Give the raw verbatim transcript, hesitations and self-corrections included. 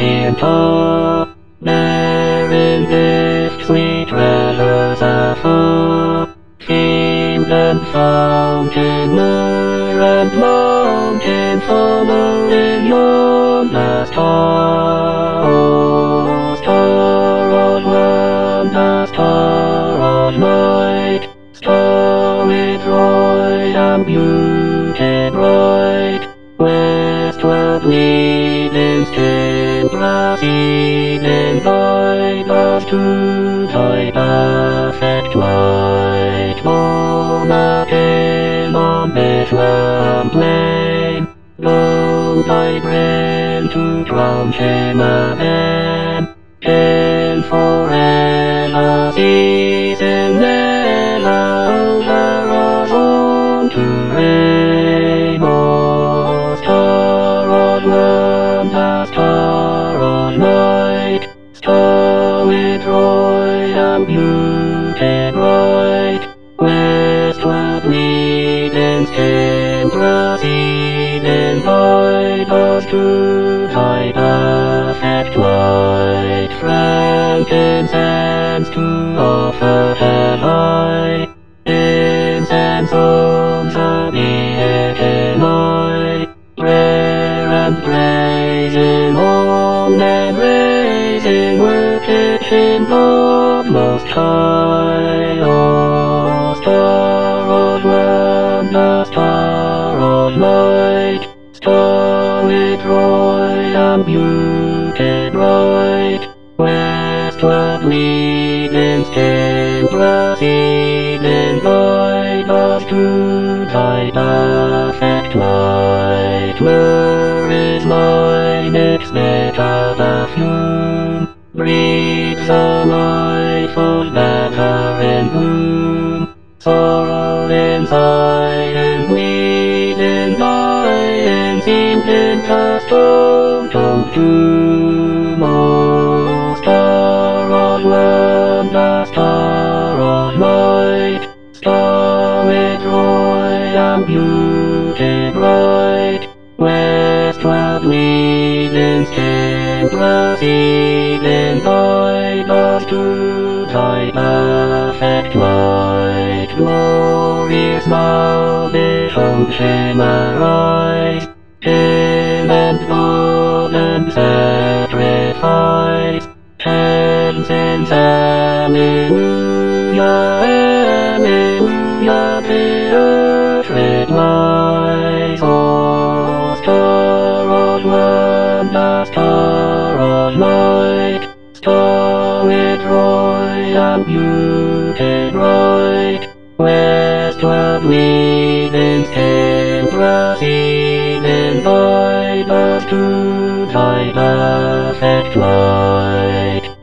and tall. There in this sweet treasures afar, field and fountain, moor and mountain, following your last star. Oh, star of land, a star of light, star with joy and beauty bright, westward leading, still proceeding, guide us to thy perfect light. Born a hill on Bethlehem plain, lo thy brim to crown shame again, till forever ceasing never over us on to reign. O star of land, a star of light, star with joy and beauty bright, westward leading, still proceeding, guide us to thy perfect light. Frankincense to offer high, incense owns a beacon eye, prayer and praising, home and raising, worship in God most high. O star of land, a star of light, star with joy and beauty bright, westward leading, still proceeding, guide us to thy perfect light. Myrrh is mine, its bitter perfume breathes a life of better in bloom. Sorrow in Zion, weed in dying, seemed interstone of doom. O star of land, a star of light, star with joy and beauty bright, westward leading, still proceeding, guide us to thy perfect light. Glorious now behold shame arise, shame and blood and sacrifice, incense, alleluia, alleluia, the earth it lies. O star of land, a star of light, star with joy and beauty bright, westward leading, still proceeding, guide us to thy perfect light.